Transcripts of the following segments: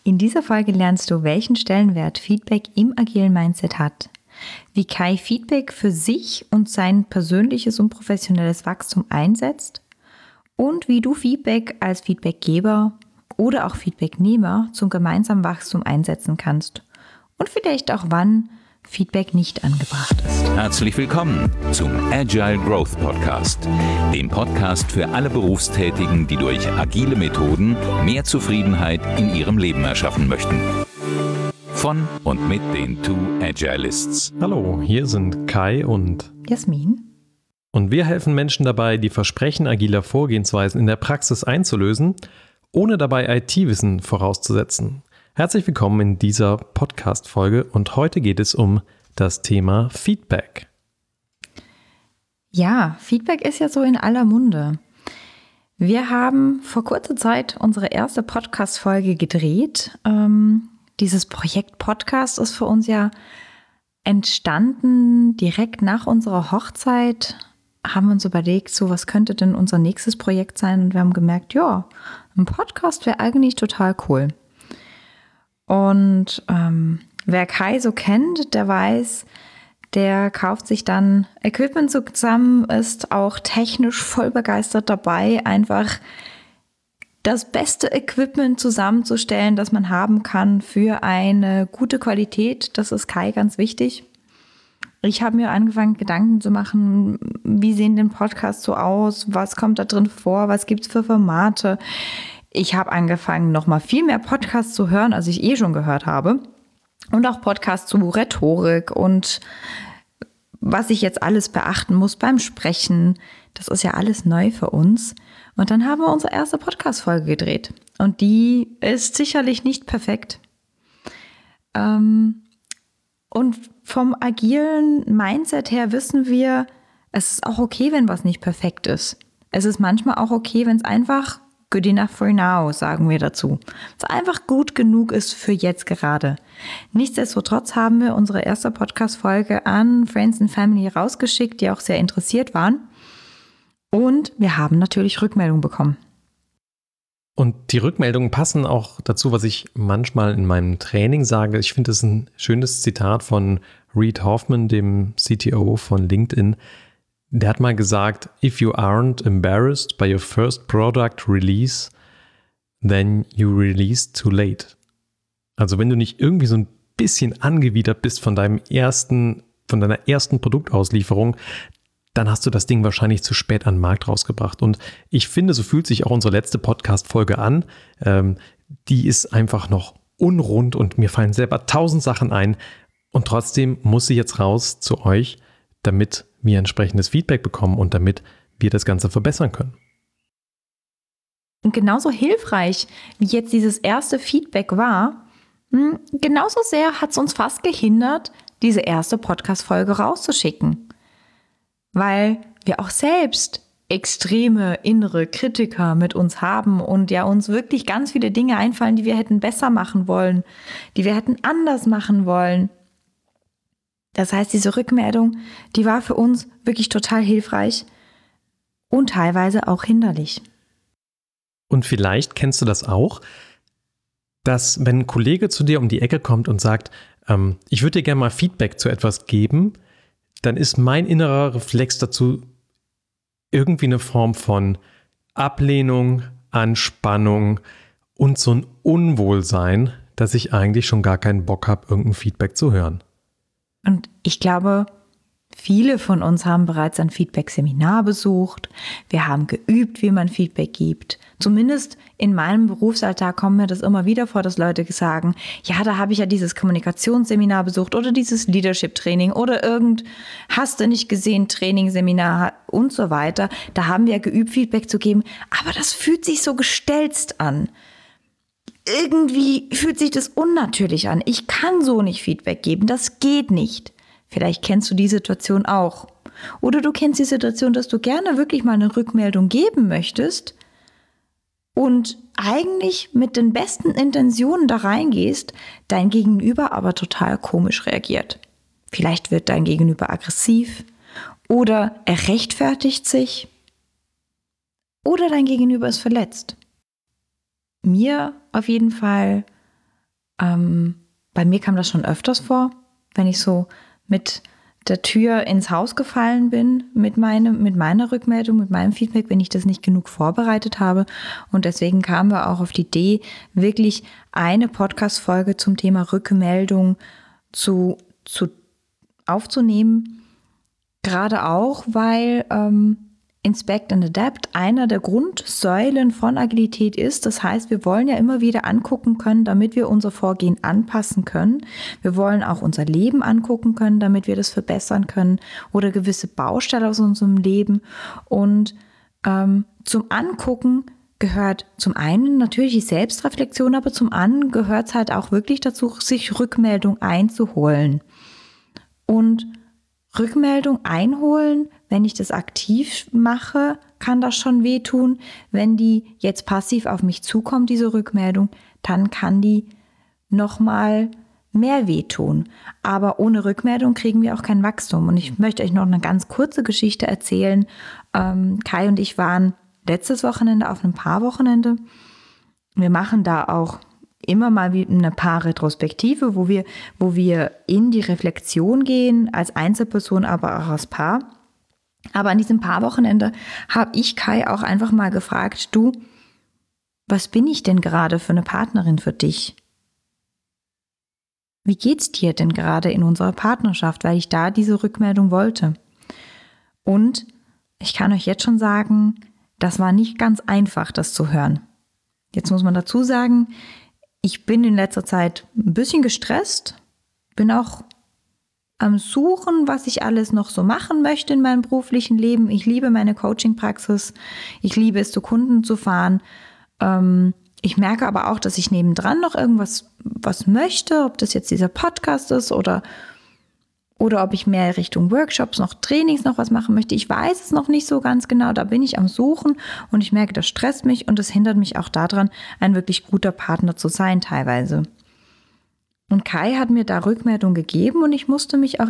In dieser Folge lernst du, welchen Stellenwert Feedback im agilen Mindset hat, wie Kai Feedback für sich und sein persönliches und professionelles Wachstum einsetzt und wie du Feedback als Feedbackgeber oder auch Feedbacknehmer zum gemeinsamen Wachstum einsetzen kannst und vielleicht auch wann Feedback nicht angebracht ist. Herzlich willkommen zum Agile Growth Podcast, dem Podcast für alle Berufstätigen, die durch agile Methoden mehr Zufriedenheit in ihrem Leben erschaffen möchten. Von und mit den Two Agilists. Hallo, hier sind Kai und Jasmin. Und wir helfen Menschen dabei, die Versprechen agiler Vorgehensweisen in der Praxis einzulösen, ohne dabei IT-Wissen vorauszusetzen. Herzlich willkommen in dieser Podcast-Folge und heute geht es um das Thema Feedback. Ja, Feedback ist ja so in aller Munde. Wir haben vor kurzer Zeit unsere erste Podcast-Folge gedreht. Dieses Projekt Podcast ist für uns ja entstanden direkt nach unserer Hochzeit. Haben wir uns überlegt, so was könnte denn unser nächstes Projekt sein? Und wir haben gemerkt, ja, ein Podcast wäre eigentlich total cool. Und wer Kai so kennt, der weiß, der kauft sich dann Equipment zusammen, ist auch technisch voll begeistert dabei, einfach das beste Equipment zusammenzustellen, das man haben kann für eine gute Qualität. Das ist Kai ganz wichtig. Ich habe mir angefangen, Gedanken zu machen, wie sehen denn Podcasts so aus, was kommt da drin vor, was gibt es für Formate. Ich habe angefangen, nochmal viel mehr Podcasts zu hören, als ich schon gehört habe. Und auch Podcasts zu Rhetorik und was ich jetzt alles beachten muss beim Sprechen. Das ist ja alles neu für uns. Und dann haben wir unsere erste Podcast-Folge gedreht. Und die ist sicherlich nicht perfekt. Und vom agilen Mindset her wissen wir, es ist auch okay, wenn was nicht perfekt ist. Es ist manchmal auch okay, wenn es einfach good enough for now, sagen wir dazu. Es einfach gut genug ist für jetzt gerade. Nichtsdestotrotz haben wir unsere erste Podcast-Folge an Friends and Family rausgeschickt, die auch sehr interessiert waren. Und wir haben natürlich Rückmeldungen bekommen. Und die Rückmeldungen passen auch dazu, was ich manchmal in meinem Training sage. Ich finde es ein schönes Zitat von Reid Hoffman, dem CTO von LinkedIn. Der hat mal gesagt, if you aren't embarrassed by your first product release, then you release too late. Also wenn du nicht irgendwie so ein bisschen angewidert bist von deiner ersten Produktauslieferung, dann hast du das Ding wahrscheinlich zu spät an den Markt rausgebracht. Und ich finde, so fühlt sich auch unsere letzte Podcast-Folge an. Die ist einfach noch unrund und mir fallen selber 1000 Sachen ein. Und trotzdem muss sie jetzt raus zu euch, damit wir entsprechendes Feedback bekommen und damit wir das Ganze verbessern können. Und genauso hilfreich, wie jetzt dieses erste Feedback war, genauso sehr hat es uns fast gehindert, diese erste Podcast-Folge rauszuschicken. Weil wir auch selbst extreme innere Kritiker mit uns haben und ja uns wirklich ganz viele Dinge einfallen, die wir hätten besser machen wollen, die wir hätten anders machen wollen. Das heißt, diese Rückmeldung, die war für uns wirklich total hilfreich und teilweise auch hinderlich. Und vielleicht kennst du das auch, dass wenn ein Kollege zu dir um die Ecke kommt und sagt, ich würde dir gerne mal Feedback zu etwas geben, dann ist mein innerer Reflex dazu irgendwie eine Form von Ablehnung, Anspannung und so ein Unwohlsein, dass ich eigentlich schon gar keinen Bock habe, irgendein Feedback zu hören. Und ich glaube, viele von uns haben bereits ein Feedback-Seminar besucht. Wir haben geübt, wie man Feedback gibt. Zumindest in meinem Berufsalltag kommt mir das immer wieder vor, dass Leute sagen, ja, da habe ich ja dieses Kommunikationsseminar besucht oder dieses Leadership-Training oder hast du nicht gesehen, Trainingsseminar und so weiter. Da haben wir geübt, Feedback zu geben. Aber das fühlt sich so gestelzt an. Irgendwie fühlt sich das unnatürlich an. Ich kann so nicht Feedback geben, das geht nicht. Vielleicht kennst du die Situation auch. Oder du kennst die Situation, dass du gerne wirklich mal eine Rückmeldung geben möchtest und eigentlich mit den besten Intentionen da reingehst, dein Gegenüber aber total komisch reagiert. Vielleicht wird dein Gegenüber aggressiv oder er rechtfertigt sich oder dein Gegenüber ist verletzt. Mir auf jeden Fall Bei mir kam das schon öfters vor, wenn ich so mit der Tür ins Haus gefallen bin, mit meiner Rückmeldung, mit meinem Feedback, wenn ich das nicht genug vorbereitet habe. Und deswegen kamen wir auch auf die Idee, wirklich eine Podcast-Folge zum Thema Rückmeldung aufzunehmen. Gerade auch, weil Inspect and Adapt einer der Grundsäulen von Agilität ist. Das heißt, wir wollen ja immer wieder angucken können, damit wir unser Vorgehen anpassen können. Wir wollen auch unser Leben angucken können, damit wir das verbessern können oder gewisse Baustellen aus unserem Leben. Und zum Angucken gehört zum einen natürlich die Selbstreflexion, aber zum anderen gehört es halt auch wirklich dazu, sich Rückmeldung einzuholen. Und Rückmeldung einholen, wenn ich das aktiv mache, kann das schon wehtun. Wenn die jetzt passiv auf mich zukommt, diese Rückmeldung, dann kann die nochmal mehr wehtun. Aber ohne Rückmeldung kriegen wir auch kein Wachstum. Und ich möchte euch noch eine ganz kurze Geschichte erzählen. Kai und ich waren letztes Wochenende auf einem Paarwochenende. Wir machen da auch immer mal wie eine Paarretrospektive, wo wir in die Reflexion gehen, als Einzelperson, aber auch als Paar. Aber an diesem Paarwochenende habe ich Kai auch einfach mal gefragt, du, was bin ich denn gerade für eine Partnerin für dich? Wie geht's dir denn gerade in unserer Partnerschaft, weil ich da diese Rückmeldung wollte? Und ich kann euch jetzt schon sagen, das war nicht ganz einfach, das zu hören. Jetzt muss man dazu sagen, ich bin in letzter Zeit ein bisschen gestresst, bin auch am Suchen, was ich alles noch so machen möchte in meinem beruflichen Leben. Ich liebe meine Coaching-Praxis, ich liebe es, zu Kunden zu fahren. Ich merke aber auch, dass ich nebendran noch irgendwas möchte, ob das jetzt dieser Podcast ist oder ob ich mehr Richtung Workshops, noch Trainings, noch was machen möchte. Ich weiß es noch nicht so ganz genau, da bin ich am Suchen und ich merke, das stresst mich und das hindert mich auch daran, ein wirklich guter Partner zu sein teilweise. Und Kai hat mir da Rückmeldung gegeben und ich musste mich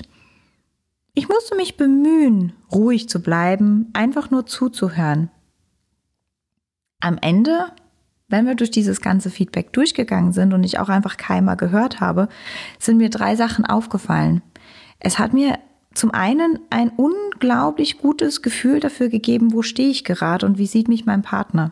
bemühen, ruhig zu bleiben, einfach nur zuzuhören. Am Ende, wenn wir durch dieses ganze Feedback durchgegangen sind und ich auch einfach Kai mal gehört habe, sind mir 3 Sachen aufgefallen. Es hat mir zum einen ein unglaublich gutes Gefühl dafür gegeben, wo stehe ich gerade und wie sieht mich mein Partner.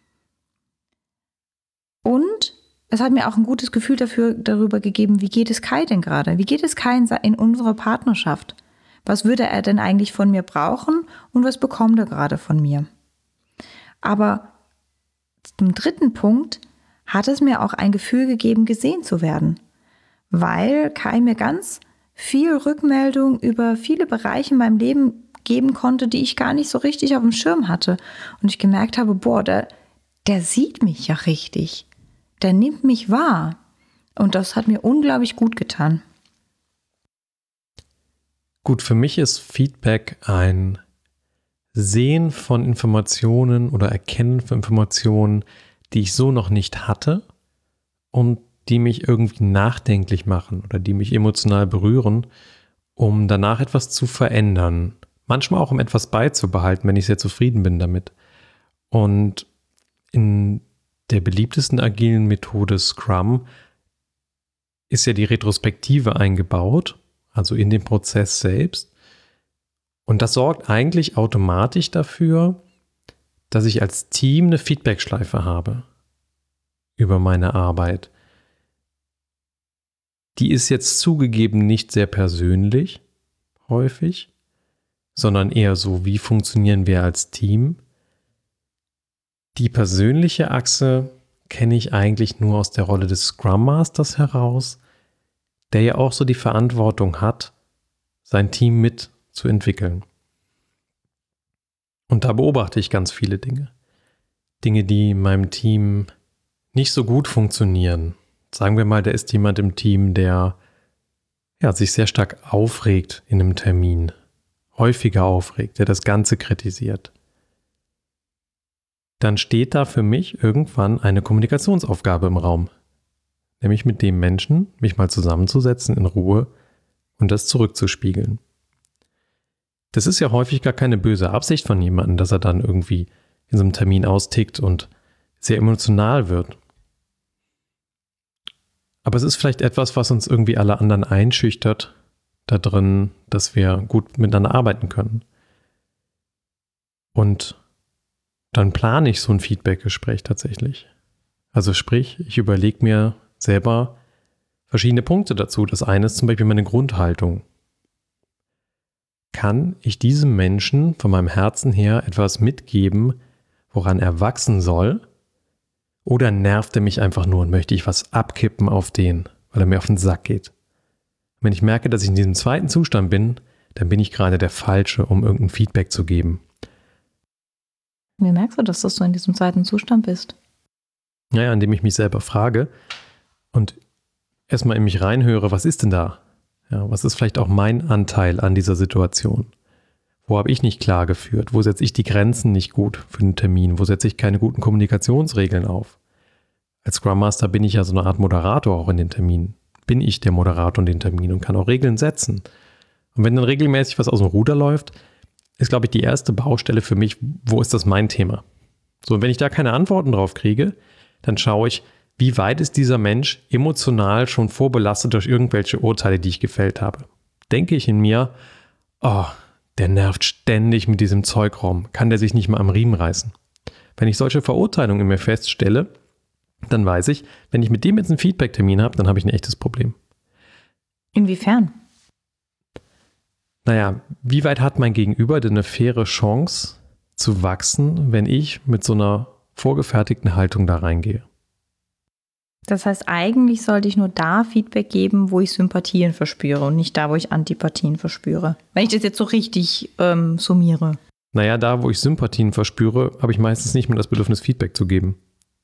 Und es hat mir auch ein gutes Gefühl darüber gegeben, wie geht es Kai denn gerade? Wie geht es Kai in unserer Partnerschaft? Was würde er denn eigentlich von mir brauchen und was bekommt er gerade von mir? Aber zum 3. Punkt hat es mir auch ein Gefühl gegeben, gesehen zu werden, weil Kai mir ganz viel Rückmeldung über viele Bereiche in meinem Leben geben konnte, die ich gar nicht so richtig auf dem Schirm hatte. Und ich gemerkt habe, der sieht mich ja richtig. Der nimmt mich wahr. Und das hat mir unglaublich gut getan. Gut, für mich ist Feedback ein Sehen von Informationen oder Erkennen von Informationen, die ich so noch nicht hatte und die mich irgendwie nachdenklich machen oder die mich emotional berühren, um danach etwas zu verändern. Manchmal auch, um etwas beizubehalten, wenn ich sehr zufrieden bin damit. Und in der beliebtesten agilen Methode Scrum ist ja die Retrospektive eingebaut, also in den Prozess selbst. Und das sorgt eigentlich automatisch dafür, dass ich als Team eine Feedbackschleife habe über meine Arbeit. Die ist jetzt zugegeben nicht sehr persönlich, häufig, sondern eher so, wie funktionieren wir als Team. Die persönliche Achse kenne ich eigentlich nur aus der Rolle des Scrum Masters heraus, der ja auch so die Verantwortung hat, sein Team mitzuentwickeln. Und da beobachte ich ganz viele Dinge. Dinge, die in meinem Team nicht so gut funktionieren. Sagen wir mal, da ist jemand im Team, der sich sehr stark aufregt in einem Termin, häufiger aufregt, der das Ganze kritisiert. Dann steht da für mich irgendwann eine Kommunikationsaufgabe im Raum. Nämlich mit dem Menschen, mich mal zusammenzusetzen in Ruhe und das zurückzuspiegeln. Das ist ja häufig gar keine böse Absicht von jemandem, dass er dann irgendwie in so einem Termin austickt und sehr emotional wird. Aber es ist vielleicht etwas, was uns irgendwie alle anderen einschüchtert, da drin, dass wir gut miteinander arbeiten können. Und dann plane ich so ein Feedback-Gespräch tatsächlich. Also sprich, ich überlege mir selber verschiedene Punkte dazu. Das eine ist zum Beispiel meine Grundhaltung. Kann ich diesem Menschen von meinem Herzen her etwas mitgeben, woran er wachsen soll? Oder nervt er mich einfach nur und möchte ich was abkippen auf den, weil er mir auf den Sack geht? Wenn ich merke, dass ich in diesem zweiten Zustand bin, dann bin ich gerade der Falsche, um irgendein Feedback zu geben. Wie merkst du, dass du in diesem zweiten Zustand bist? Naja, indem ich mich selber frage und erstmal in mich reinhöre, was ist denn da? Ja, was ist vielleicht auch mein Anteil an dieser Situation? Wo habe ich nicht klar geführt? Wo setze ich die Grenzen nicht gut für den Termin? Wo setze ich keine guten Kommunikationsregeln auf? Als Scrum Master bin ich ja so eine Art Moderator auch in den Terminen. Bin ich der Moderator in den Terminen und kann auch Regeln setzen. Und wenn dann regelmäßig was aus dem Ruder läuft, ist, glaube ich, die erste Baustelle für mich, wo ist das mein Thema? So, und wenn ich da keine Antworten drauf kriege, dann schaue ich, wie weit ist dieser Mensch emotional schon vorbelastet durch irgendwelche Urteile, die ich gefällt habe. Denke ich in mir, oh, der nervt ständig mit diesem Zeug rum, kann der sich nicht mal am Riemen reißen? Wenn ich solche Verurteilungen in mir feststelle, dann weiß ich, wenn ich mit dem jetzt einen Feedback-Termin habe, dann habe ich ein echtes Problem. Inwiefern? Naja, wie weit hat mein Gegenüber denn eine faire Chance zu wachsen, wenn ich mit so einer vorgefertigten Haltung da reingehe? Das heißt, eigentlich sollte ich nur da Feedback geben, wo ich Sympathien verspüre und nicht da, wo ich Antipathien verspüre. Wenn ich das jetzt so richtig summiere. Naja, da, wo ich Sympathien verspüre, habe ich meistens nicht mehr das Bedürfnis, Feedback zu geben.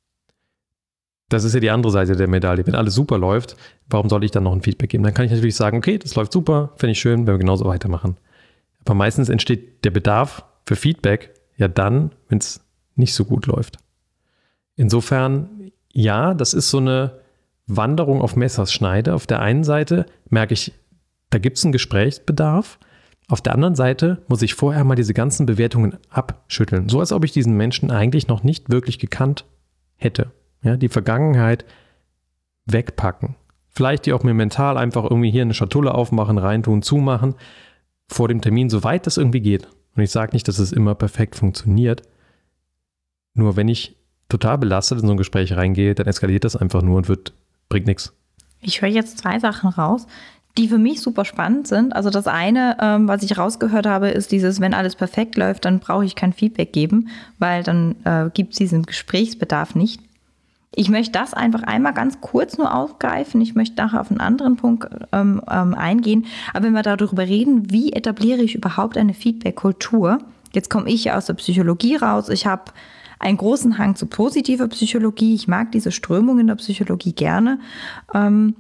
Das ist ja die andere Seite der Medaille. Wenn alles super läuft, warum soll ich dann noch ein Feedback geben? Dann kann ich natürlich sagen, okay, das läuft super, finde ich schön, wenn wir genauso weitermachen. Aber meistens entsteht der Bedarf für Feedback ja dann, wenn es nicht so gut läuft. Insofern, ja, das ist so eine Wanderung auf Messerschneide. Auf der einen Seite merke ich, da gibt es einen Gesprächsbedarf. Auf der anderen Seite muss ich vorher mal diese ganzen Bewertungen abschütteln. So als ob ich diesen Menschen eigentlich noch nicht wirklich gekannt hätte. Ja, die Vergangenheit wegpacken. Vielleicht die auch mir mental einfach irgendwie hier eine Schatulle aufmachen, reintun, zumachen, vor dem Termin, soweit das irgendwie geht. Und ich sage nicht, dass es immer perfekt funktioniert. Nur wenn ich total belastet in so ein Gespräch reingehe, dann eskaliert das einfach nur und bringt nichts. Ich höre jetzt 2 Sachen raus, die für mich super spannend sind. Also das eine, was ich rausgehört habe, ist dieses, wenn alles perfekt läuft, dann brauche ich kein Feedback geben, weil dann gibt es diesen Gesprächsbedarf nicht. Ich möchte das einfach einmal ganz kurz nur aufgreifen. Ich möchte nachher auf einen anderen Punkt eingehen. Aber wenn wir darüber reden, wie etabliere ich überhaupt eine Feedback-Kultur? Jetzt komme ich ja aus der Psychologie raus. Ich habe einen großen Hang zu positiver Psychologie. Ich mag diese Strömung in der Psychologie gerne. Wenn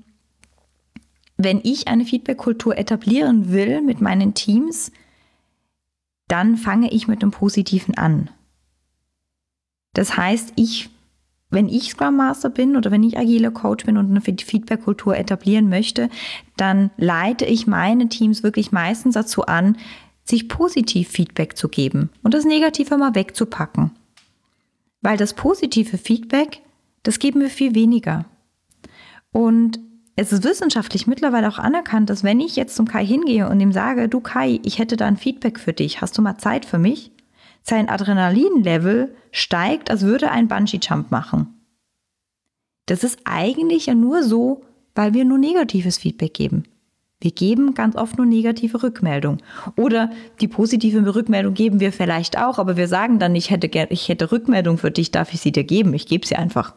ich eine Feedback-Kultur etablieren will mit meinen Teams, dann fange ich mit dem Positiven an. Das heißt, wenn ich Scrum Master bin oder wenn ich agiler Coach bin und eine Feedback-Kultur etablieren möchte, dann leite ich meine Teams wirklich meistens dazu an, sich positiv Feedback zu geben und das Negative mal wegzupacken. Weil das positive Feedback, das geben wir viel weniger. Und es ist wissenschaftlich mittlerweile auch anerkannt, dass wenn ich jetzt zum Kai hingehe und ihm sage, du Kai, ich hätte da ein Feedback für dich, hast du mal Zeit für mich? Sein Adrenalinlevel steigt, als würde ein Bungee-Jump machen. Das ist eigentlich ja nur so, weil wir nur negatives Feedback geben. Wir geben ganz oft nur negative Rückmeldung. Oder die positive Rückmeldung geben wir vielleicht auch, aber wir sagen dann, ich hätte Rückmeldung für dich, darf ich sie dir geben? Ich gebe sie einfach.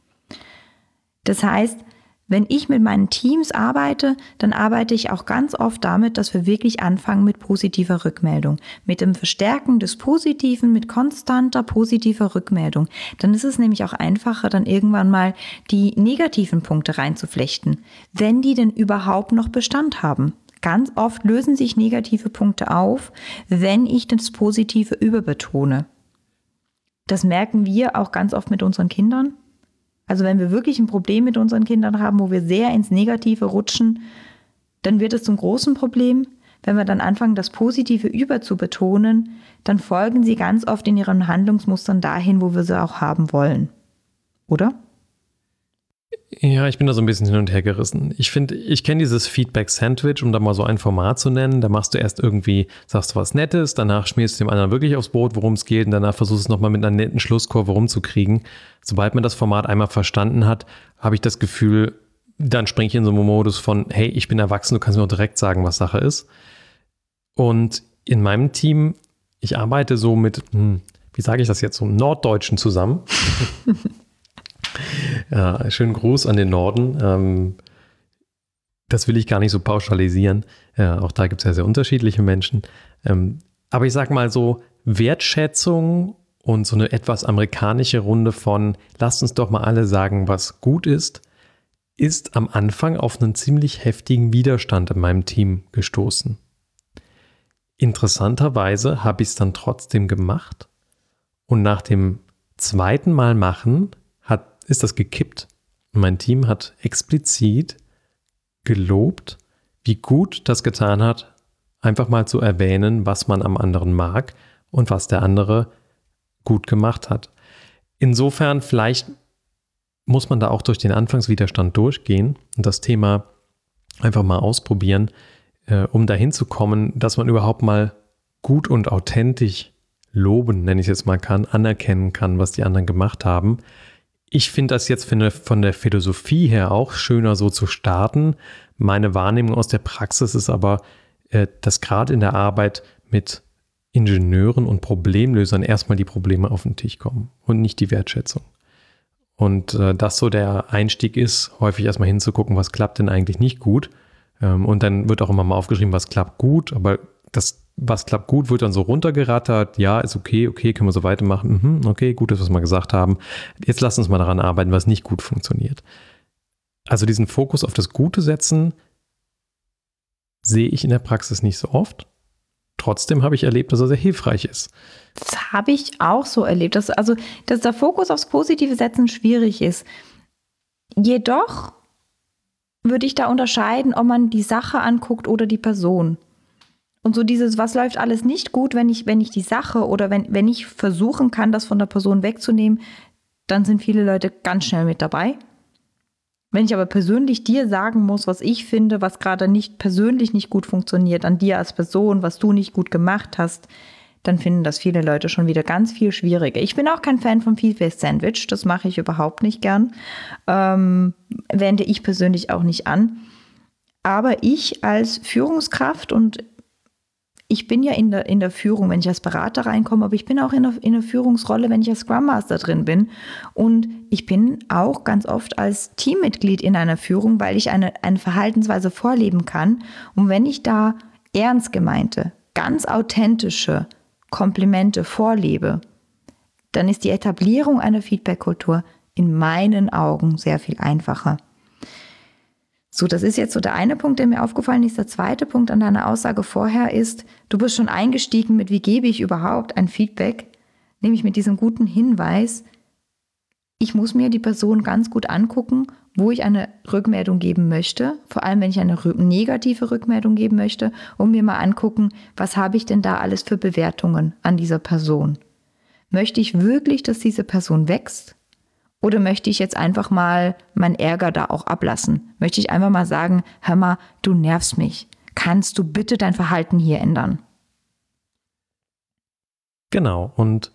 Das heißt, wenn ich mit meinen Teams arbeite, dann arbeite ich auch ganz oft damit, dass wir wirklich anfangen mit positiver Rückmeldung. Mit dem Verstärken des Positiven, mit konstanter positiver Rückmeldung. Dann ist es nämlich auch einfacher, dann irgendwann mal die negativen Punkte reinzuflechten, wenn die denn überhaupt noch Bestand haben. Ganz oft lösen sich negative Punkte auf, wenn ich das Positive überbetone. Das merken wir auch ganz oft mit unseren Kindern. Also wenn wir wirklich ein Problem mit unseren Kindern haben, wo wir sehr ins Negative rutschen, dann wird es zum großen Problem. Wenn wir dann anfangen, das Positive überzubetonen, dann folgen sie ganz oft in ihren Handlungsmustern dahin, wo wir sie auch haben wollen. Oder? Ja, ich bin da so ein bisschen hin und her gerissen. Ich finde, ich kenne dieses Feedback-Sandwich, um da mal so ein Format zu nennen. Da machst du erst irgendwie, sagst du was Nettes, danach schmierst du dem anderen wirklich aufs Brot, worum es geht, und danach versuchst du es nochmal mit einer netten Schlusskurve rumzukriegen. Sobald man das Format einmal verstanden hat, habe ich das Gefühl, dann springe ich in so einen Modus von, hey, ich bin erwachsen, du kannst mir auch direkt sagen, was Sache ist. Und in meinem Team, ich arbeite so mit, wie sage ich das jetzt, so Norddeutschen zusammen. Ja, schönen Gruß an den Norden. Das will ich gar nicht so pauschalisieren. Auch da gibt es ja sehr unterschiedliche Menschen. Aber ich sage mal so, Wertschätzung und so eine etwas amerikanische Runde von, lasst uns doch mal alle sagen, was gut ist am Anfang auf einen ziemlich heftigen Widerstand in meinem Team gestoßen. Interessanterweise habe ich es dann trotzdem gemacht und nach dem zweiten Mal machen ist das gekippt. Und mein Team hat explizit gelobt, wie gut das getan hat, einfach mal zu erwähnen, was man am anderen mag und was der andere gut gemacht hat. Insofern, vielleicht muss man da auch durch den Anfangswiderstand durchgehen und das Thema einfach mal ausprobieren, um dahin zu kommen, dass man überhaupt mal gut und authentisch loben, nenne ich es jetzt mal, anerkennen kann, was die anderen gemacht haben. Ich finde das jetzt von der Philosophie her auch schöner, so zu starten. Meine Wahrnehmung aus der Praxis ist aber, dass gerade in der Arbeit mit Ingenieuren und Problemlösern erstmal die Probleme auf den Tisch kommen und nicht die Wertschätzung. Und das so der Einstieg ist, häufig erstmal hinzugucken, was klappt denn eigentlich nicht gut. Und dann wird auch immer mal aufgeschrieben, was klappt gut, aber das, was klappt gut, wird dann so runtergerattert. Ja, ist okay, können wir so weitermachen. Okay, gut, dass wir es mal gesagt haben. Jetzt lass uns mal daran arbeiten, was nicht gut funktioniert. Also diesen Fokus auf das Gute setzen, sehe ich in der Praxis nicht so oft. Trotzdem habe ich erlebt, dass er sehr hilfreich ist. Das habe ich auch so erlebt, dass der Fokus aufs Positive setzen schwierig ist. Jedoch würde ich da unterscheiden, ob man die Sache anguckt oder die Person. Und so dieses, was läuft alles nicht gut, wenn ich die Sache oder wenn ich versuchen kann, das von der Person wegzunehmen, dann sind viele Leute ganz schnell mit dabei. Wenn ich aber persönlich dir sagen muss, was ich finde, was gerade persönlich nicht gut funktioniert, an dir als Person, was du nicht gut gemacht hast, dann finden das viele Leute schon wieder ganz viel schwieriger. Ich bin auch kein Fan vom Feedback-Sandwich, das mache ich überhaupt nicht gern. Wende ich persönlich auch nicht an. Aber ich als Führungskraft, und ich bin ja in der Führung, wenn ich als Berater reinkomme, aber ich bin auch in der Führungsrolle, wenn ich als Scrum Master drin bin. Und ich bin auch ganz oft als Teammitglied in einer Führung, weil ich eine Verhaltensweise vorleben kann. Und wenn ich da ernst gemeinte, ganz authentische Komplimente vorlebe, dann ist die Etablierung einer Feedback-Kultur in meinen Augen sehr viel einfacher. So, das ist jetzt so der eine Punkt, der mir aufgefallen ist. Der zweite Punkt an deiner Aussage vorher ist, du bist schon eingestiegen mit, wie gebe ich überhaupt ein Feedback, nämlich mit diesem guten Hinweis, ich muss mir die Person ganz gut angucken, wo ich eine Rückmeldung geben möchte, vor allem wenn ich eine negative Rückmeldung geben möchte, und mir mal angucken, was habe ich denn da alles für Bewertungen an dieser Person. Möchte ich wirklich, dass diese Person wächst? Oder möchte ich jetzt einfach mal meinen Ärger da auch ablassen? Möchte ich einfach mal sagen, hör mal, du nervst mich. Kannst du bitte dein Verhalten hier ändern? Genau, und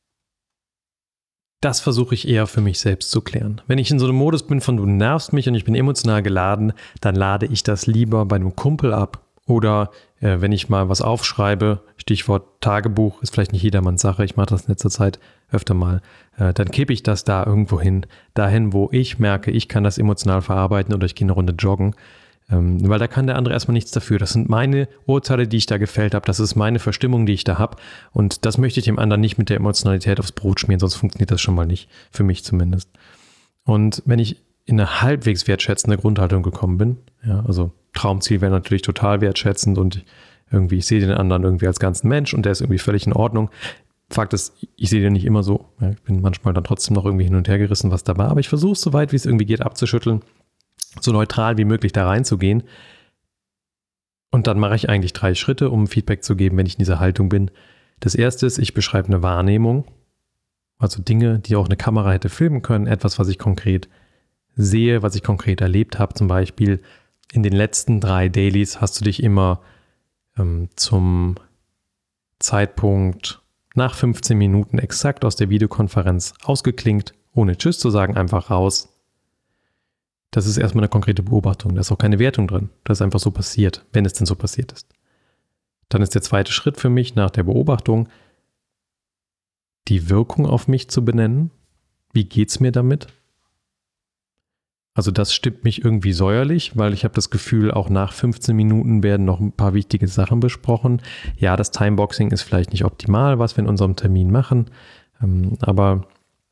das versuche ich eher für mich selbst zu klären. Wenn ich in so einem Modus bin von du nervst mich und ich bin emotional geladen, dann lade ich das lieber bei einem Kumpel ab. Oder wenn ich mal was aufschreibe, Stichwort Tagebuch, ist vielleicht nicht jedermanns Sache, ich mache das in letzter Zeit öfter mal, dann kippe ich das da irgendwo hin, dahin, wo ich merke, ich kann das emotional verarbeiten oder ich gehe eine Runde joggen, weil da kann der andere erstmal nichts dafür. Das sind meine Urteile, die ich da gefällt habe, das ist meine Verstimmung, die ich da habe, und das möchte ich dem anderen nicht mit der Emotionalität aufs Brot schmieren, sonst funktioniert das schon mal nicht, für mich zumindest. Und wenn ich in eine halbwegs wertschätzende Grundhaltung gekommen bin, ja, also Traumziel wäre natürlich total wertschätzend und irgendwie, ich sehe den anderen irgendwie als ganzen Mensch und der ist irgendwie völlig in Ordnung. Fakt ist, ich sehe den nicht immer so. Ja, ich bin manchmal dann trotzdem noch irgendwie hin und her gerissen, was da war, aber ich versuche es so weit, wie es irgendwie geht, abzuschütteln, so neutral wie möglich da reinzugehen. Und dann mache ich eigentlich 3 Schritte, um Feedback zu geben, wenn ich in dieser Haltung bin. Das erste ist, ich beschreibe eine Wahrnehmung, also Dinge, die auch eine Kamera hätte filmen können, etwas, was ich konkret sehe, was ich konkret erlebt habe. Zum Beispiel in den letzten 3 Dailies hast du dich immer zum Zeitpunkt nach 15 Minuten exakt aus der Videokonferenz ausgeklinkt, ohne Tschüss zu sagen, einfach raus. Das ist erstmal eine konkrete Beobachtung. Da ist auch keine Wertung drin. Das ist einfach so passiert, wenn es denn so passiert ist. Dann ist der zweite Schritt für mich nach der Beobachtung, die Wirkung auf mich zu benennen. Wie geht's mir damit? Also das stimmt mich irgendwie säuerlich, weil ich habe das Gefühl, auch nach 15 Minuten werden noch ein paar wichtige Sachen besprochen. Ja, das Timeboxing ist vielleicht nicht optimal, was wir in unserem Termin machen, aber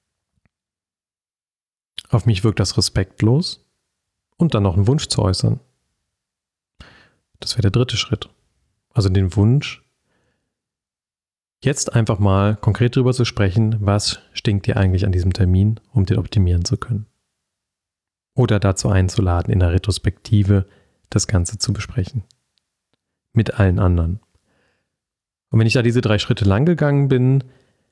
auf mich wirkt das respektlos und dann noch einen Wunsch zu äußern. Das wäre der dritte Schritt. Also den Wunsch, jetzt einfach mal konkret darüber zu sprechen, was stinkt dir eigentlich an diesem Termin, um den optimieren zu können. Oder dazu einzuladen, in der Retrospektive das Ganze zu besprechen. Mit allen anderen. Und wenn ich da diese 3 Schritte lang gegangen bin,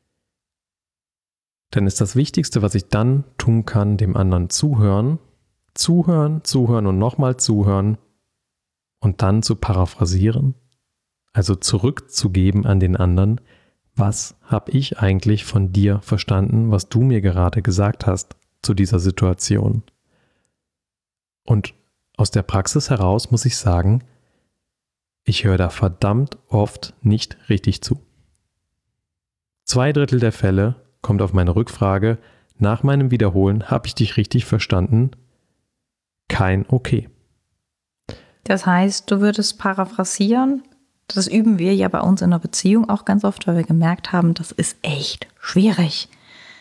dann ist das Wichtigste, was ich dann tun kann, dem anderen zuhören. Zuhören und nochmal zuhören und dann zu paraphrasieren. Also zurückzugeben an den anderen, was habe ich eigentlich von dir verstanden, was du mir gerade gesagt hast zu dieser Situation. Und aus der Praxis heraus muss ich sagen, ich höre da verdammt oft nicht richtig zu. 2/3 der Fälle kommt auf meine Rückfrage, nach meinem Wiederholen, habe ich dich richtig verstanden? Kein Okay. Das heißt, du würdest paraphrasieren. Das üben wir ja bei uns in der Beziehung auch ganz oft, weil wir gemerkt haben, das ist echt schwierig.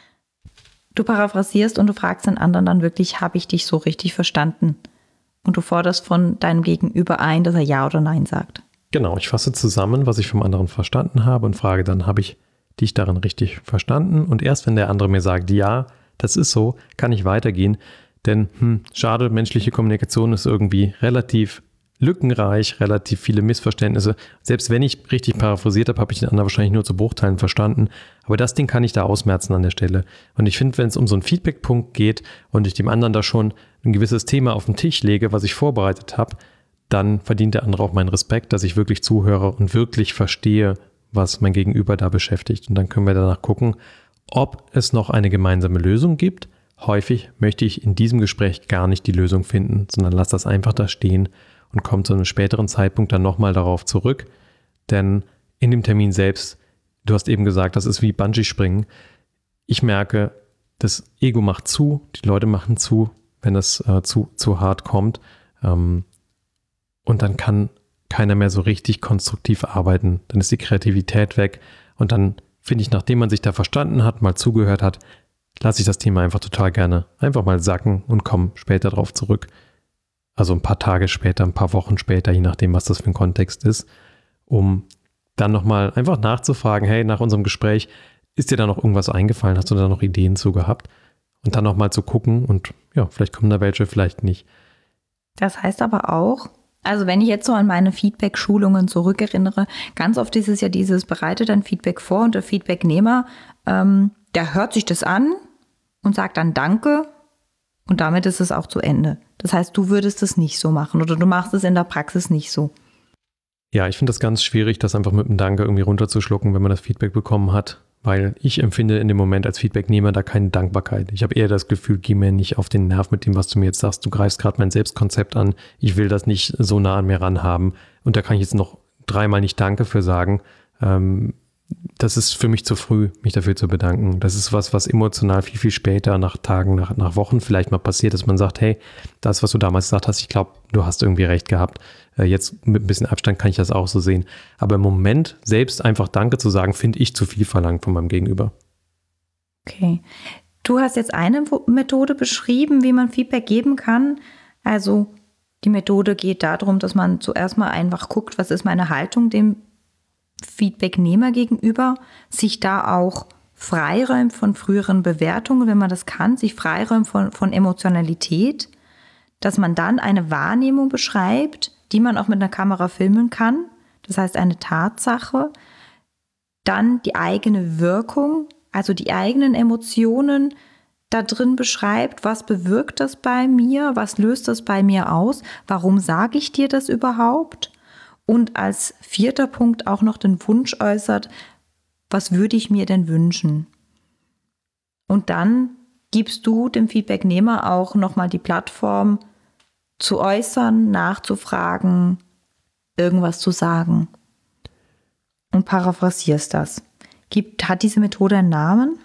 Du paraphrasierst und du fragst den anderen dann wirklich, habe ich dich so richtig verstanden? Und du forderst von deinem Gegenüber ein, dass er Ja oder Nein sagt. Genau, ich fasse zusammen, was ich vom anderen verstanden habe und frage dann, habe ich dich darin richtig verstanden? Und erst wenn der andere mir sagt, ja, das ist so, kann ich weitergehen. Denn schade, menschliche Kommunikation ist irgendwie relativ lückenreich, relativ viele Missverständnisse. Selbst wenn ich richtig paraphrasiert habe, habe ich den anderen wahrscheinlich nur zu Bruchteilen verstanden. Aber das Ding kann ich da ausmerzen an der Stelle. Und ich finde, wenn es um so einen Feedback-Punkt geht und ich dem anderen da schon ein gewisses Thema auf den Tisch lege, was ich vorbereitet habe, dann verdient der andere auch meinen Respekt, dass ich wirklich zuhöre und wirklich verstehe, was mein Gegenüber da beschäftigt. Und dann können wir danach gucken, ob es noch eine gemeinsame Lösung gibt. Häufig möchte ich in diesem Gespräch gar nicht die Lösung finden, sondern lass das einfach da stehen und komme zu einem späteren Zeitpunkt dann nochmal darauf zurück. Denn in dem Termin selbst, du hast eben gesagt, das ist wie Bungee-Springen. Ich merke, das Ego macht zu, die Leute machen zu, wenn das zu hart kommt. Und dann kann keiner mehr so richtig konstruktiv arbeiten. Dann ist die Kreativität weg. Und dann finde ich, nachdem man sich da verstanden hat, mal zugehört hat, lasse ich das Thema einfach total gerne einfach mal sacken und komme später drauf zurück. Also ein paar Tage später, ein paar Wochen später, je nachdem, was das für ein Kontext ist, um dann nochmal einfach nachzufragen, hey, nach unserem Gespräch, ist dir da noch irgendwas eingefallen? Hast du da noch Ideen zu gehabt? Und dann nochmal zu gucken und ja, vielleicht kommen da welche, vielleicht nicht. Das heißt aber auch, also wenn ich jetzt so an meine Feedback-Schulungen zurückerinnere, ganz oft ist es ja dieses, bereite dein Feedback vor und der Feedbacknehmer, der hört sich das an und sagt dann Danke und damit ist es auch zu Ende. Das heißt, du würdest es nicht so machen oder du machst es in der Praxis nicht so. Ja, ich finde das ganz schwierig, das einfach mit einem Danke irgendwie runterzuschlucken, wenn man das Feedback bekommen hat, weil ich empfinde in dem Moment als Feedbacknehmer da keine Dankbarkeit. Ich habe eher das Gefühl, geh mir nicht auf den Nerv mit dem, was du mir jetzt sagst. Du greifst gerade mein Selbstkonzept an. Ich will das nicht so nah an mir ranhaben. Und da kann ich jetzt noch 3-mal nicht Danke für sagen. Das ist für mich zu früh, mich dafür zu bedanken. Das ist was emotional viel, viel später, nach Tagen, nach Wochen vielleicht mal passiert, dass man sagt, hey, das, was du damals gesagt hast, ich glaube, du hast irgendwie recht gehabt. Jetzt mit ein bisschen Abstand kann ich das auch so sehen. Aber im Moment selbst einfach Danke zu sagen, finde ich zu viel verlangt von meinem Gegenüber. Okay. Du hast jetzt eine Methode beschrieben, wie man Feedback geben kann. Also die Methode geht darum, dass man zuerst mal einfach guckt, was ist meine Haltung dem Feedbacknehmer gegenüber, sich da auch freiräumt von früheren Bewertungen, wenn man das kann, sich freiräumt von Emotionalität, dass man dann eine Wahrnehmung beschreibt, die man auch mit einer Kamera filmen kann, das heißt eine Tatsache, dann die eigene Wirkung, also die eigenen Emotionen da drin beschreibt, was bewirkt das bei mir, was löst das bei mir aus, warum sage ich dir das überhaupt? Und als 4. Punkt auch noch den Wunsch äußert, was würde ich mir denn wünschen? Und dann gibst du dem Feedbacknehmer auch nochmal die Plattform zu äußern, nachzufragen, irgendwas zu sagen. Und paraphrasierst das. Hat diese Methode einen Namen?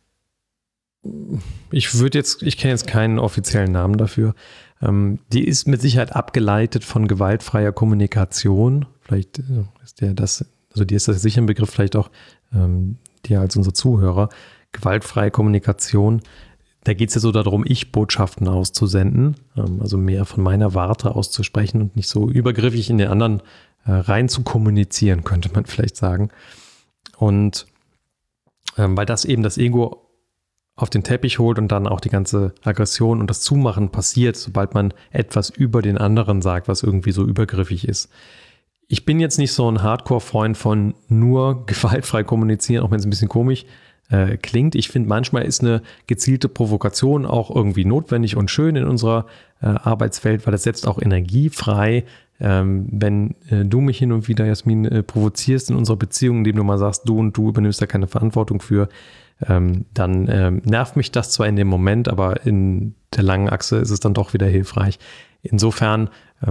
Ich kenne jetzt keinen offiziellen Namen dafür. Die ist mit Sicherheit abgeleitet von gewaltfreier Kommunikation. Vielleicht ist dir das sicher ein Begriff, vielleicht auch dir als unser Zuhörer. Gewaltfreie Kommunikation, da geht es ja so darum, Ich-Botschaften auszusenden, also mehr von meiner Warte auszusprechen und nicht so übergriffig in den anderen rein zu kommunizieren, könnte man vielleicht sagen. Und weil das eben das Ego auf den Teppich holt und dann auch die ganze Aggression und das Zumachen passiert, sobald man etwas über den anderen sagt, was irgendwie so übergriffig ist. Ich bin jetzt nicht so ein Hardcore-Freund von nur gewaltfrei kommunizieren, auch wenn es ein bisschen komisch klingt. Ich finde, manchmal ist eine gezielte Provokation auch irgendwie notwendig und schön in unserer Arbeitswelt, weil das setzt auch Energie frei. Wenn du mich hin und wieder, Jasmin, provozierst in unserer Beziehung, indem du mal sagst, du und du übernimmst da keine Verantwortung für, dann nervt mich das zwar in dem Moment, aber in der langen Achse ist es dann doch wieder hilfreich. Insofern,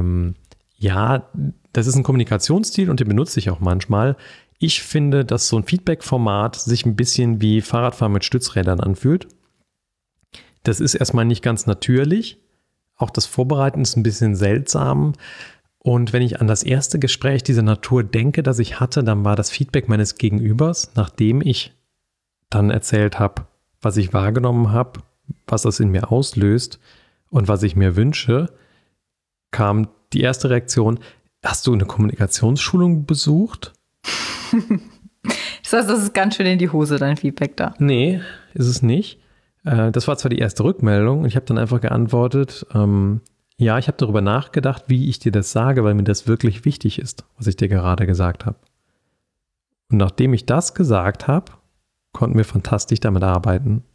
ja, das ist ein Kommunikationsstil und den benutze ich auch manchmal. Ich finde, dass so ein Feedback-Format sich ein bisschen wie Fahrradfahren mit Stützrädern anfühlt. Das ist erstmal nicht ganz natürlich. Auch das Vorbereiten ist ein bisschen seltsam. Und wenn ich an das erste Gespräch dieser Natur denke, das ich hatte, dann war das Feedback meines Gegenübers, nachdem ich dann erzählt habe, was ich wahrgenommen habe, was das in mir auslöst und was ich mir wünsche, kam die erste Reaktion: Hast du eine Kommunikationsschulung besucht? Das heißt, das ist ganz schön in die Hose, dein Feedback da. Nee, ist es nicht. Das war zwar die erste Rückmeldung und ich habe dann einfach geantwortet, ja, ich habe darüber nachgedacht, wie ich dir das sage, weil mir das wirklich wichtig ist, was ich dir gerade gesagt habe. Und nachdem ich das gesagt habe, konnten wir fantastisch damit arbeiten.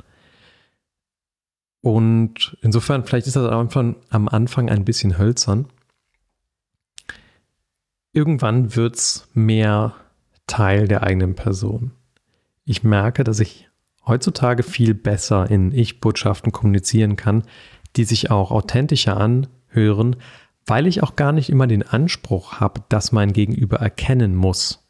Und insofern, vielleicht ist das am Anfang ein bisschen hölzern. Irgendwann wird es mehr Teil der eigenen Person. Ich merke, dass ich heutzutage viel besser in Ich-Botschaften kommunizieren kann, die sich auch authentischer anhören, weil ich auch gar nicht immer den Anspruch habe, dass mein Gegenüber erkennen muss.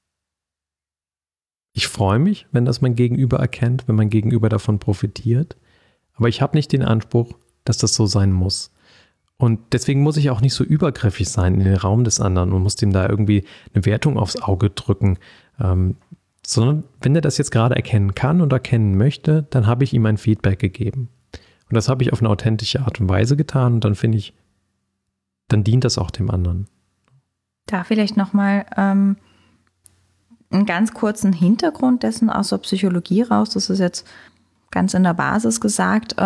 Ich freue mich, wenn das mein Gegenüber erkennt, wenn mein Gegenüber davon profitiert, aber ich habe nicht den Anspruch, dass das so sein muss. Und deswegen muss ich auch nicht so übergriffig sein in den Raum des anderen und muss dem da irgendwie eine Wertung aufs Auge drücken, sondern wenn er das jetzt gerade erkennen kann und erkennen möchte, dann habe ich ihm ein Feedback gegeben. Und das habe ich auf eine authentische Art und Weise getan und dann finde ich, dann dient das auch dem anderen. Da vielleicht nochmal einen ganz kurzen Hintergrund dessen aus der Psychologie raus. Das ist jetzt ganz in der Basis gesagt.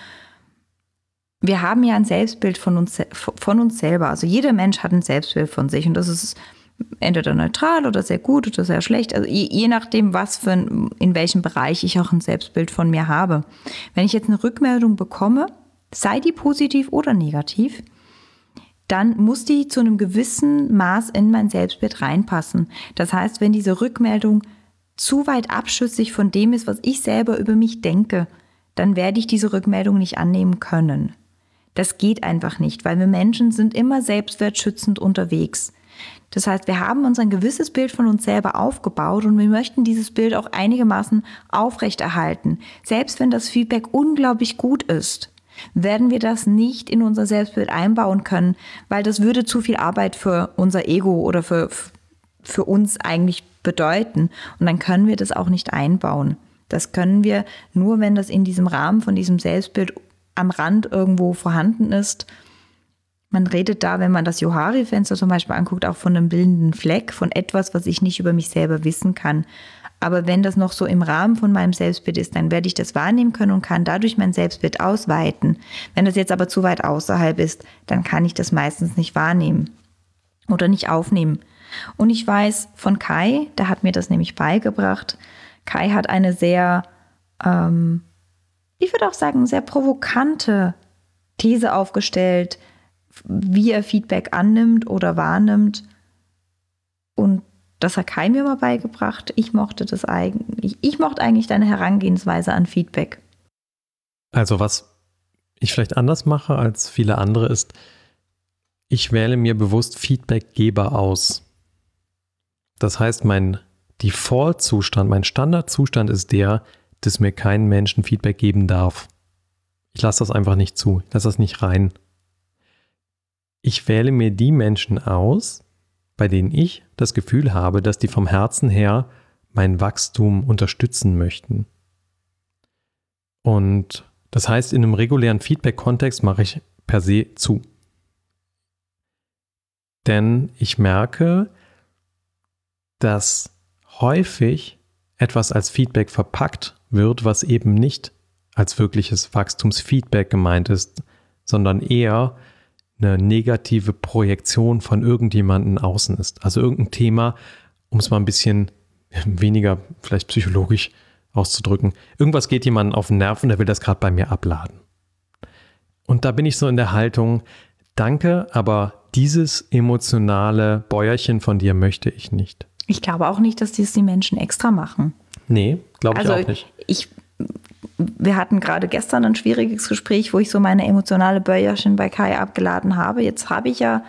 Wir haben ja ein Selbstbild von uns selber. Also jeder Mensch hat ein Selbstbild von sich und das ist entweder neutral oder sehr gut oder sehr schlecht. Also je nachdem, in welchem Bereich ich auch ein Selbstbild von mir habe. Wenn ich jetzt eine Rückmeldung bekomme, sei die positiv oder negativ, dann muss die zu einem gewissen Maß in mein Selbstbild reinpassen. Das heißt, wenn diese Rückmeldung zu weit abschüssig von dem ist, was ich selber über mich denke, dann werde ich diese Rückmeldung nicht annehmen können. Das geht einfach nicht, weil wir Menschen sind immer selbstwertschützend unterwegs. Das heißt, wir haben uns ein gewisses Bild von uns selber aufgebaut und wir möchten dieses Bild auch einigermaßen aufrechterhalten. Selbst wenn das Feedback unglaublich gut ist, werden wir das nicht in unser Selbstbild einbauen können, weil das würde zu viel Arbeit für unser Ego oder für uns eigentlich bedeuten. Und dann können wir das auch nicht einbauen. Das können wir nur, wenn das in diesem Rahmen von diesem Selbstbild am Rand irgendwo vorhanden ist. Man redet da, wenn man das Johari-Fenster zum Beispiel anguckt, auch von einem bildenden Fleck, von etwas, was ich nicht über mich selber wissen kann. Aber wenn das noch so im Rahmen von meinem Selbstbild ist, dann werde ich das wahrnehmen können und kann dadurch mein Selbstbild ausweiten. Wenn das jetzt aber zu weit außerhalb ist, dann kann ich das meistens nicht wahrnehmen oder nicht aufnehmen. Und ich weiß von Kai, der hat mir das nämlich beigebracht, Kai hat eine sehr ich würde auch sagen, sehr provokante These aufgestellt, wie er Feedback annimmt oder wahrnimmt. Und das hat Kai mir mal beigebracht. Ich mochte eigentlich deine Herangehensweise an Feedback. Also was ich vielleicht anders mache als viele andere ist, ich wähle mir bewusst Feedbackgeber aus. Das heißt, mein Default-Zustand, mein Standardzustand ist der, dass mir kein Menschen Feedback geben darf. Ich lasse das einfach nicht zu, ich lasse das nicht rein. Ich wähle mir die Menschen aus, bei denen ich das Gefühl habe, dass die vom Herzen her mein Wachstum unterstützen möchten. Und das heißt, in einem regulären Feedback-Kontext mache ich per se zu. Denn ich merke, dass häufig etwas als Feedback verpackt wird, was eben nicht als wirkliches Wachstumsfeedback gemeint ist, sondern eher eine negative Projektion von irgendjemandem außen ist. Also irgendein Thema, um es mal ein bisschen weniger vielleicht psychologisch auszudrücken. Irgendwas geht jemandem auf den Nerv und der will das gerade bei mir abladen. Und da bin ich so in der Haltung, danke, aber dieses emotionale Bäuerchen von dir möchte ich nicht. Ich glaube auch nicht, dass die Menschen extra machen. Nee, glaube ich auch nicht. Wir hatten gerade gestern ein schwieriges Gespräch, wo ich so meine emotionale Bäuerchen bei Kai abgeladen habe. Jetzt habe ich ja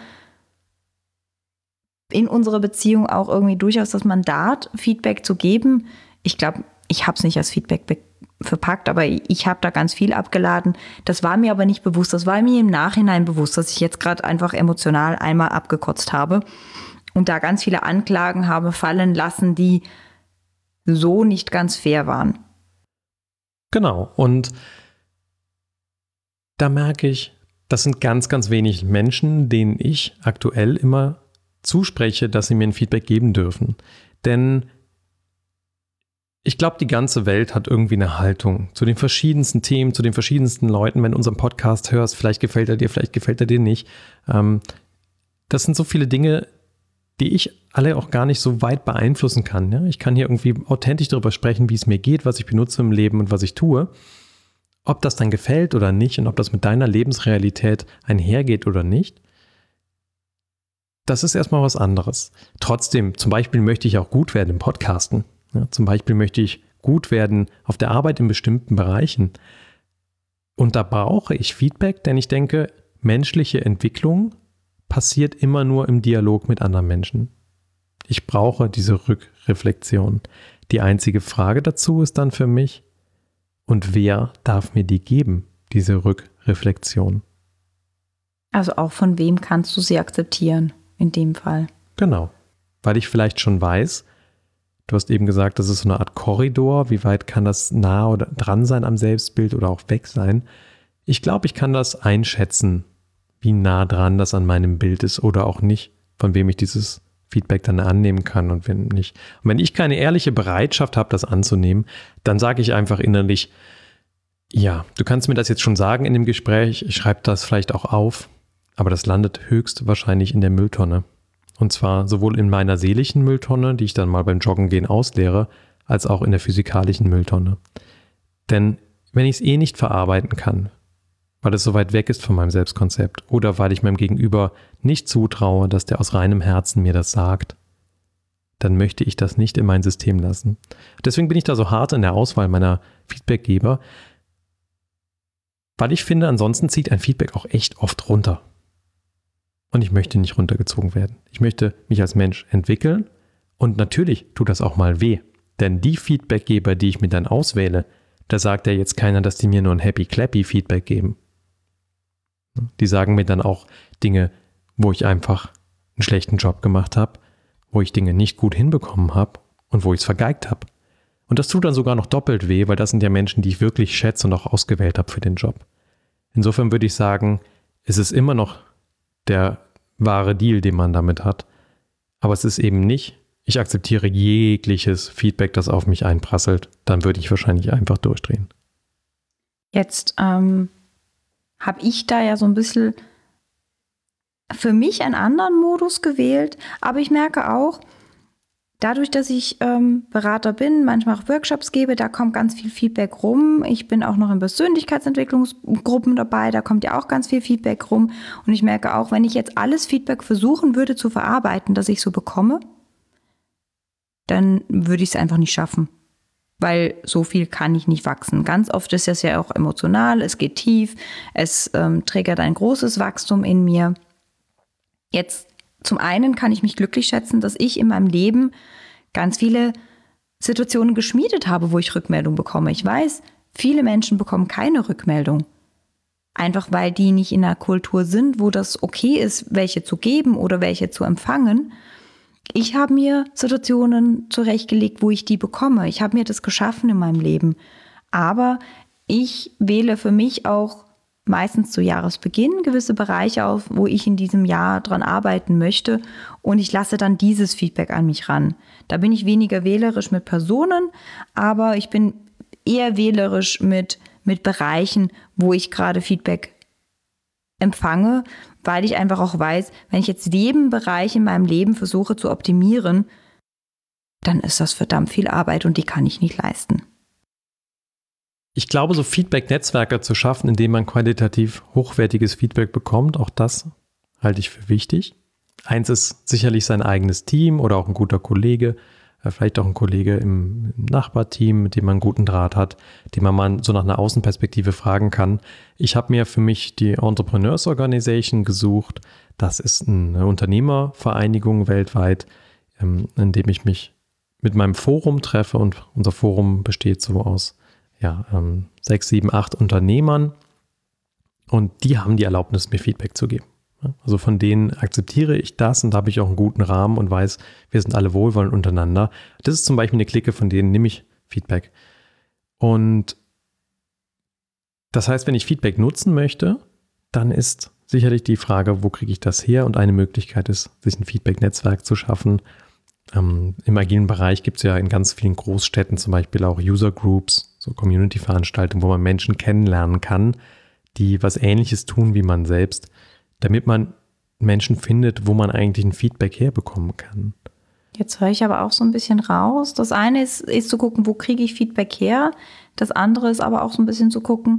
in unserer Beziehung auch irgendwie durchaus das Mandat, Feedback zu geben. Ich glaube, ich habe es nicht als Feedback verpackt, aber ich habe da ganz viel abgeladen. Das war mir aber nicht bewusst. Das war mir im Nachhinein bewusst, dass ich jetzt gerade einfach emotional einmal abgekotzt habe und da ganz viele Anklagen habe fallen lassen, die so nicht ganz fair waren. Genau, und da merke ich, das sind ganz, ganz wenig Menschen, denen ich aktuell immer zuspreche, dass sie mir ein Feedback geben dürfen. Denn ich glaube, die ganze Welt hat irgendwie eine Haltung zu den verschiedensten Themen, zu den verschiedensten Leuten. Wenn du unseren Podcast hörst, vielleicht gefällt er dir, vielleicht gefällt er dir nicht. Das sind so viele Dinge, die ich alle auch gar nicht so weit beeinflussen kann. Ja? Ich kann hier irgendwie authentisch darüber sprechen, wie es mir geht, was ich benutze im Leben und was ich tue. Ob das dann gefällt oder nicht und ob das mit deiner Lebensrealität einhergeht oder nicht, das ist erstmal was anderes. Trotzdem, zum Beispiel möchte ich auch gut werden im Podcasten. Ja, zum Beispiel möchte ich gut werden auf der Arbeit in bestimmten Bereichen. Und da brauche ich Feedback, denn ich denke, menschliche Entwicklung passiert immer nur im Dialog mit anderen Menschen. Ich brauche diese Rückreflexion. Die einzige Frage dazu ist dann für mich, und wer darf mir die geben, diese Rückreflexion? Also auch von wem kannst du sie akzeptieren in dem Fall? Genau, weil ich vielleicht schon weiß, du hast eben gesagt, das ist so eine Art Korridor. Wie weit kann das nah oder dran sein am Selbstbild oder auch weg sein? Ich glaube, ich kann das einschätzen, wie nah dran das an meinem Bild ist oder auch nicht, von wem ich dieses Feedback dann annehmen kann und wenn nicht. Und wenn ich keine ehrliche Bereitschaft habe, das anzunehmen, dann sage ich einfach innerlich, ja, du kannst mir das jetzt schon sagen in dem Gespräch, ich schreibe das vielleicht auch auf, aber das landet höchstwahrscheinlich in der Mülltonne. Und zwar sowohl in meiner seelischen Mülltonne, die ich dann mal beim Joggengehen ausleere, als auch in der physikalischen Mülltonne. Denn wenn ich es nicht verarbeiten kann, weil es so weit weg ist von meinem Selbstkonzept oder weil ich meinem Gegenüber nicht zutraue, dass der aus reinem Herzen mir das sagt, dann möchte ich das nicht in mein System lassen. Deswegen bin ich da so hart in der Auswahl meiner Feedbackgeber, weil ich finde, ansonsten zieht ein Feedback auch echt oft runter. Und ich möchte nicht runtergezogen werden. Ich möchte mich als Mensch entwickeln und natürlich tut das auch mal weh. Denn die Feedbackgeber, die ich mir dann auswähle, da sagt ja jetzt keiner, dass die mir nur ein Happy-Clappy-Feedback geben. Die sagen mir dann auch Dinge, wo ich einfach einen schlechten Job gemacht habe, wo ich Dinge nicht gut hinbekommen habe und wo ich es vergeigt habe. Und das tut dann sogar noch doppelt weh, weil das sind ja Menschen, die ich wirklich schätze und auch ausgewählt habe für den Job. Insofern würde ich sagen, es ist immer noch der wahre Deal, den man damit hat. Aber es ist eben nicht, ich akzeptiere jegliches Feedback, das auf mich einprasselt. Dann würde ich wahrscheinlich einfach durchdrehen. Jetzt habe ich da ja so ein bisschen für mich einen anderen Modus gewählt, aber ich merke auch, Dadurch, dass ich Berater bin, manchmal auch Workshops gebe, da kommt ganz viel Feedback rum. Ich bin auch noch in Persönlichkeitsentwicklungsgruppen dabei, da kommt ja auch ganz viel Feedback rum. Und ich merke auch, wenn ich jetzt alles Feedback versuchen würde zu verarbeiten, das ich so bekomme, dann würde ich es einfach nicht schaffen. Weil so viel kann ich nicht wachsen. Ganz oft ist das ja auch emotional, es geht tief, es triggert ein großes Wachstum in mir. Jetzt zum einen kann ich mich glücklich schätzen, dass ich in meinem Leben ganz viele Situationen geschmiedet habe, wo ich Rückmeldung bekomme. Ich weiß, viele Menschen bekommen keine Rückmeldung. Einfach weil die nicht in einer Kultur sind, wo das okay ist, welche zu geben oder welche zu empfangen. Ich habe mir Situationen zurechtgelegt, wo ich die bekomme. Ich habe mir das geschaffen in meinem Leben. Aber ich wähle für mich auch meistens zu Jahresbeginn gewisse Bereiche auf, wo ich in diesem Jahr dran arbeiten möchte, und ich lasse dann dieses Feedback an mich ran. Da bin ich weniger wählerisch mit Personen, aber ich bin eher wählerisch mit Bereichen, wo ich gerade Feedback empfange, weil ich einfach auch weiß, wenn ich jetzt jeden Bereich in meinem Leben versuche zu optimieren, dann ist das verdammt viel Arbeit und die kann ich nicht leisten. Ich glaube, so Feedback-Netzwerke zu schaffen, indem man qualitativ hochwertiges Feedback bekommt, auch das halte ich für wichtig. Eins ist sicherlich sein eigenes Team oder auch ein guter Kollege, vielleicht auch ein Kollege im Nachbarteam, mit dem man einen guten Draht hat, den man mal so nach einer Außenperspektive fragen kann. Ich habe mir für mich die Entrepreneurs Organization gesucht. Das ist eine Unternehmervereinigung weltweit, in dem ich mich mit meinem Forum treffe, und unser Forum besteht so aus 6, 7, 8 Unternehmern, und die haben die Erlaubnis, mir Feedback zu geben. Also von denen akzeptiere ich das, und da habe ich auch einen guten Rahmen und weiß, wir sind alle wohlwollend untereinander. Das ist zum Beispiel eine Clique, von denen nehme ich Feedback. Und das heißt, wenn ich Feedback nutzen möchte, dann ist sicherlich die Frage, wo kriege ich das her? Und eine Möglichkeit ist, sich ein Feedback-Netzwerk zu schaffen. Im agilen Bereich gibt es ja in ganz vielen Großstädten zum Beispiel auch User Groups, so Community-Veranstaltungen, wo man Menschen kennenlernen kann, die was Ähnliches tun wie man selbst, damit man Menschen findet, wo man eigentlich ein Feedback herbekommen kann. Jetzt höre ich aber auch so ein bisschen raus. Das eine ist zu gucken, wo kriege ich Feedback her. Das andere ist aber auch so ein bisschen zu gucken,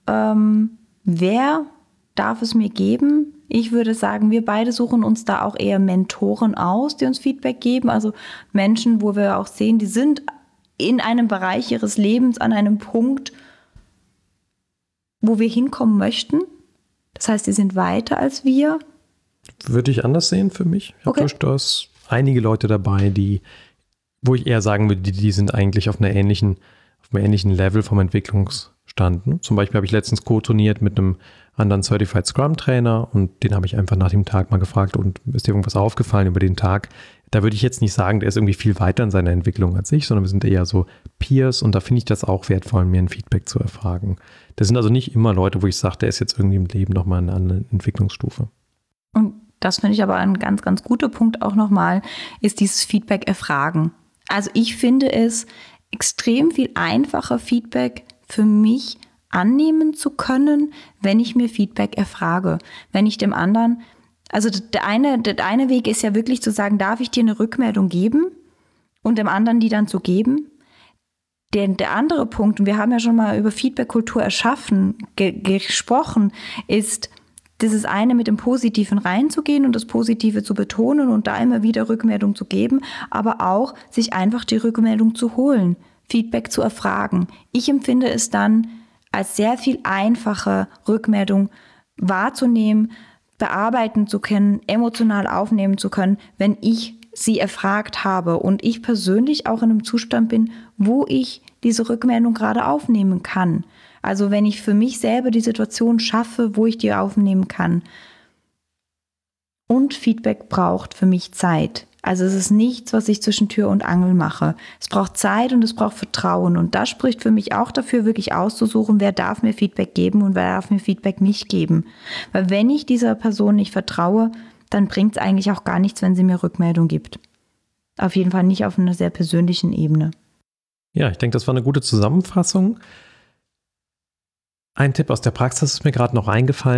wer darf es mir geben? Ich würde sagen, wir beide suchen uns da auch eher Mentoren aus, die uns Feedback geben. Also Menschen, wo wir auch sehen, die sind in einem Bereich ihres Lebens an einem Punkt, wo wir hinkommen möchten. Das heißt, die sind weiter als wir. Würde ich anders sehen für mich. Ich habe durchaus einige Leute dabei, wo ich eher sagen würde, die sind eigentlich auf einem ähnlichen Level vom Entwicklungsstand. Zum Beispiel habe ich letztens co-turniert mit einem anderen Certified Scrum Trainer, und den habe ich einfach nach dem Tag mal gefragt, und ist dir irgendwas aufgefallen über den Tag? Da würde ich jetzt nicht sagen, der ist irgendwie viel weiter in seiner Entwicklung als ich, sondern wir sind eher so Peers, und da finde ich das auch wertvoll, mir ein Feedback zu erfragen. Das sind also nicht immer Leute, wo ich sage, der ist jetzt irgendwie im Leben nochmal eine andere Entwicklungsstufe. Und das finde ich aber ein ganz, ganz guter Punkt auch nochmal, ist dieses Feedback erfragen. Also ich finde es extrem viel einfacher, Feedback für mich annehmen zu können, wenn ich mir Feedback erfrage. Wenn ich dem anderen, also der eine Weg ist ja wirklich zu sagen, darf ich dir eine Rückmeldung geben, und dem anderen die dann zu geben. Der andere Punkt, und wir haben ja schon mal über Feedback-Kultur erschaffen, gesprochen, ist dieses eine, mit dem Positiven reinzugehen und das Positive zu betonen und da immer wieder Rückmeldung zu geben, aber auch sich einfach die Rückmeldung zu holen, Feedback zu erfragen. Ich empfinde es dann als sehr viel einfacher, Rückmeldung wahrzunehmen, bearbeiten zu können, emotional aufnehmen zu können, wenn ich sie erfragt habe und ich persönlich auch in einem Zustand bin, wo ich diese Rückmeldung gerade aufnehmen kann. Also wenn ich für mich selber die Situation schaffe, wo ich die aufnehmen kann. Und Feedback braucht für mich Zeit. Also es ist nichts, was ich zwischen Tür und Angel mache. Es braucht Zeit und es braucht Vertrauen. Und das spricht für mich auch dafür, wirklich auszusuchen, wer darf mir Feedback geben und wer darf mir Feedback nicht geben. Weil wenn ich dieser Person nicht vertraue, dann bringt es eigentlich auch gar nichts, wenn sie mir Rückmeldung gibt. Auf jeden Fall nicht auf einer sehr persönlichen Ebene. Ja, ich denke, das war eine gute Zusammenfassung. Ein Tipp aus der Praxis ist mir gerade noch eingefallen.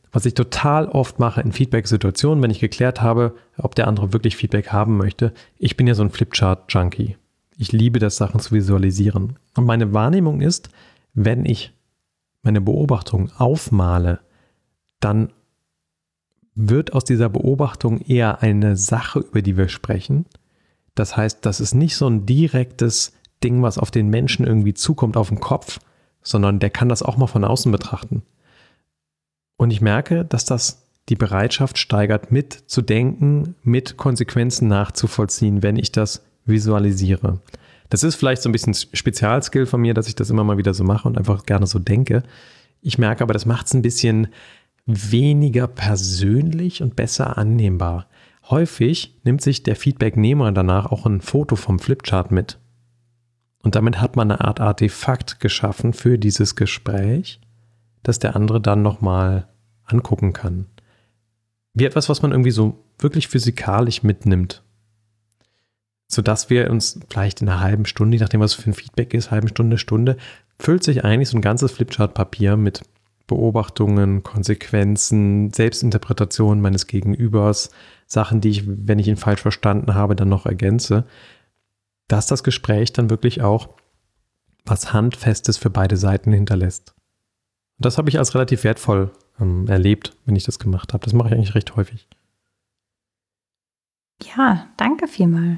Was ich total oft mache in Feedback-Situationen, wenn ich geklärt habe, ob der andere wirklich Feedback haben möchte. Ich bin ja so ein Flipchart-Junkie. Ich liebe das, Sachen zu visualisieren. Und meine Wahrnehmung ist, wenn ich meine Beobachtung aufmale, dann wird aus dieser Beobachtung eher eine Sache, über die wir sprechen. Das heißt, das ist nicht so ein direktes Ding, was auf den Menschen irgendwie zukommt, auf den Kopf, sondern der kann das auch mal von außen betrachten. Und ich merke, dass das die Bereitschaft steigert, mitzudenken, mit Konsequenzen nachzuvollziehen, wenn ich das visualisiere. Das ist vielleicht so ein bisschen Spezialskill von mir, dass ich das immer mal wieder so mache und einfach gerne so denke. Ich merke aber, das macht es ein bisschen weniger persönlich und besser annehmbar. Häufig nimmt sich der Feedbacknehmer danach auch ein Foto vom Flipchart mit. Und damit hat man eine Art Artefakt geschaffen für dieses Gespräch, das der andere dann nochmal angucken kann. Wie etwas, was man irgendwie so wirklich physikalisch mitnimmt. Sodass wir uns vielleicht in einer halben Stunde, je nachdem was für ein Feedback ist, halben Stunde, Stunde, füllt sich eigentlich so ein ganzes Flipchart-Papier mit Beobachtungen, Konsequenzen, Selbstinterpretationen meines Gegenübers, Sachen, die ich, wenn ich ihn falsch verstanden habe, dann noch ergänze, dass das Gespräch dann wirklich auch was Handfestes für beide Seiten hinterlässt. Und das habe ich als relativ wertvoll erlebt, wenn ich das gemacht habe. Das mache ich eigentlich recht häufig. Ja, danke vielmals.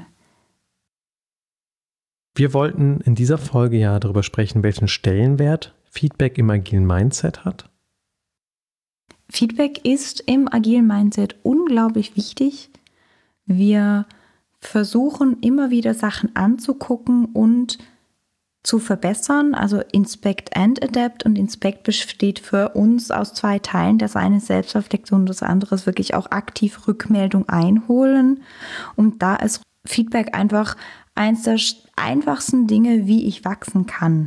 Wir wollten in dieser Folge ja darüber sprechen, welchen Stellenwert Feedback im agilen Mindset hat. Feedback ist im agilen Mindset unglaublich wichtig. Wir versuchen immer wieder Sachen anzugucken und zu verbessern. Also Inspect and Adapt, und Inspect besteht für uns aus 2 Teilen. Das eine ist Selbstreflexion, das andere ist wirklich auch aktiv Rückmeldung einholen. Und da ist Feedback einfach eins der einfachsten Dinge, wie ich wachsen kann.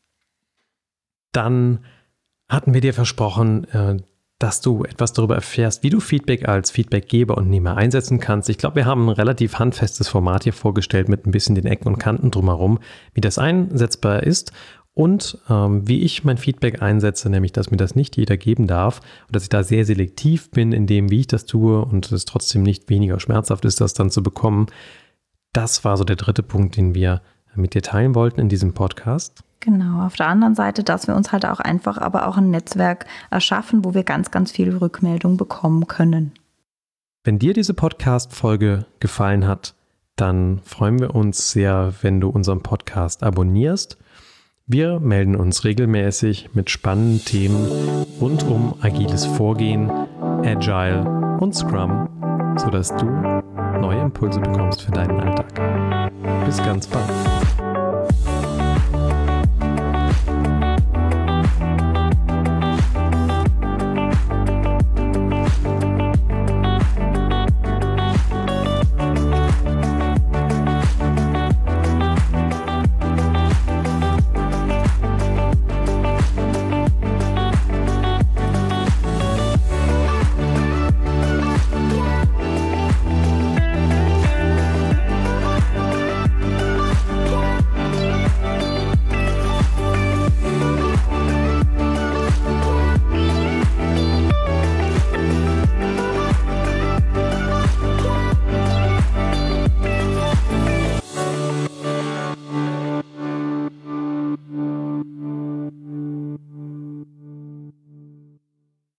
Dann hatten wir dir versprochen, dass du etwas darüber erfährst, wie du Feedback als Feedbackgeber und Nehmer einsetzen kannst. Ich glaube, wir haben ein relativ handfestes Format hier vorgestellt mit ein bisschen den Ecken und Kanten drumherum, wie das einsetzbar ist und wie ich mein Feedback einsetze, nämlich, dass mir das nicht jeder geben darf und dass ich da sehr selektiv bin in dem, wie ich das tue und es trotzdem nicht weniger schmerzhaft ist, das dann zu bekommen. Das war so der 3. Punkt, den wir mit dir teilen wollten in diesem Podcast. Genau, auf der anderen Seite, dass wir uns halt auch einfach aber auch ein Netzwerk erschaffen, wo wir ganz, ganz viel Rückmeldung bekommen können. Wenn dir diese Podcast-Folge gefallen hat, dann freuen wir uns sehr, wenn du unseren Podcast abonnierst. Wir melden uns regelmäßig mit spannenden Themen rund um agiles Vorgehen, Agile und Scrum, sodass du neue Impulse bekommst für deinen Alltag. Bis ganz bald.